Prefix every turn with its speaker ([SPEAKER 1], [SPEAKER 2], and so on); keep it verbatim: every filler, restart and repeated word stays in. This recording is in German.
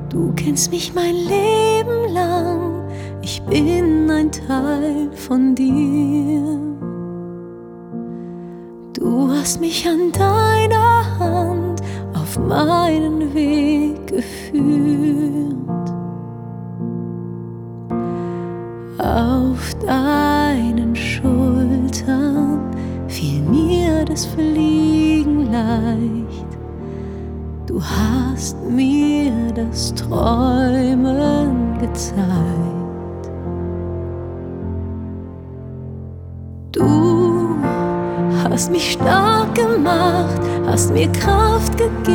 [SPEAKER 1] Du kennst mich mein Leben lang, ich bin ein Teil von dir. Du hast mich an deiner Hand auf meinen Weg geführt. Auf deinen Schultern fiel mir das Fliegen leicht. Du hast mir das Träumen gezeigt. Du hast mich stark gemacht, hast mir Kraft gegeben.